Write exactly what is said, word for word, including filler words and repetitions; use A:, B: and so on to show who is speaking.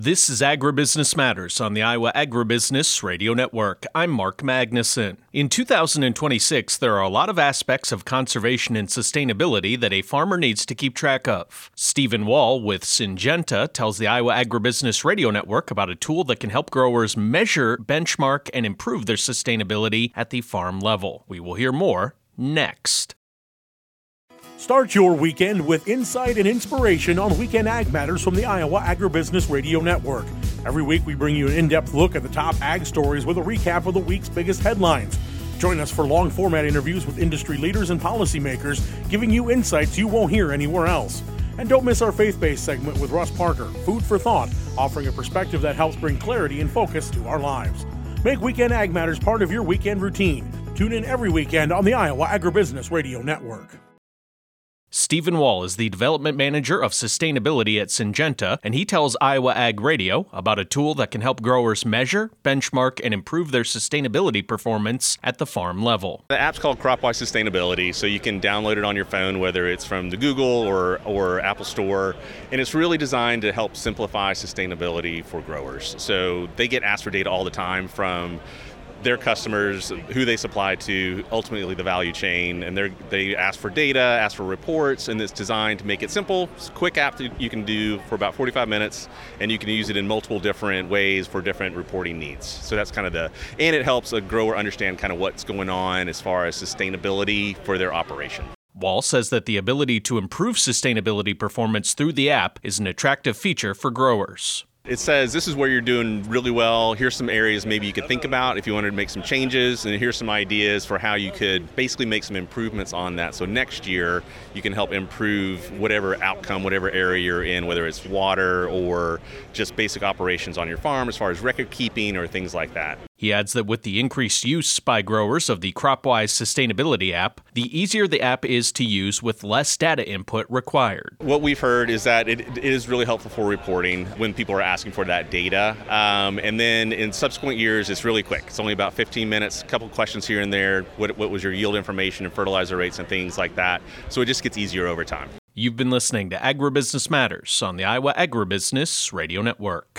A: This is Agribusiness Matters on the Iowa Agribusiness Radio Network. I'm Mark Magnuson. In two thousand twenty-six, there are a lot of aspects of conservation and sustainability that a farmer needs to keep track of. Stephen Wall with Syngenta tells the Iowa Agribusiness Radio Network about a tool that can help growers measure, benchmark, and improve their sustainability at the farm level. We will hear more next.
B: Start your weekend with insight and inspiration on Weekend Ag Matters from the Iowa Agribusiness Radio Network. Every week we bring you an in-depth look at the top ag stories with a recap of the week's biggest headlines. Join us for long-format interviews with industry leaders and policymakers, giving you insights you won't hear anywhere else. And don't miss our faith-based segment with Russ Parker, Food for Thought, offering a perspective that helps bring clarity and focus to our lives. Make Weekend Ag Matters part of your weekend routine. Tune in every weekend on the Iowa Agribusiness Radio Network.
A: Stephen Wall is the Development Manager of Sustainability at Syngenta, and he tells Iowa Ag Radio about a tool that can help growers measure, benchmark, and improve their sustainability performance at the farm level.
C: The app's called CropWise Sustainability, so you can download it on your phone, whether it's from the Google or, or Apple Store, and it's really designed to help simplify sustainability for growers. So they get asked for data all the time from their customers, who they supply to, ultimately the value chain, and they they ask for data, ask for reports, and it's designed to make it simple. It's a quick app that you can do for about forty-five minutes, and you can use it in multiple different ways for different reporting needs. So that's kind of the, and it helps a grower understand kind of what's going on as far as sustainability for their operation.
A: Wall says that the ability to improve sustainability performance through the app is an attractive feature for growers.
C: It says this is where you're doing really well. Here's some areas maybe you could think about if you wanted to make some changes, and here's some ideas for how you could basically make some improvements on that. So next year you can help improve whatever outcome, whatever area you're in, whether it's water or just basic operations on your farm as far as record keeping or things like that.
A: He adds that with the increased use by growers of the CropWise Sustainability app, the easier the app is to use with less data input required.
C: What we've heard is that it, it is really helpful for reporting when people are asking for that data. Um, and then in subsequent years, it's really quick. It's only about fifteen minutes, a couple questions here and there. What, what was your yield information and fertilizer rates and things like that. So it just gets easier over time.
A: You've been listening to Agribusiness Matters on the Iowa Agribusiness Radio Network.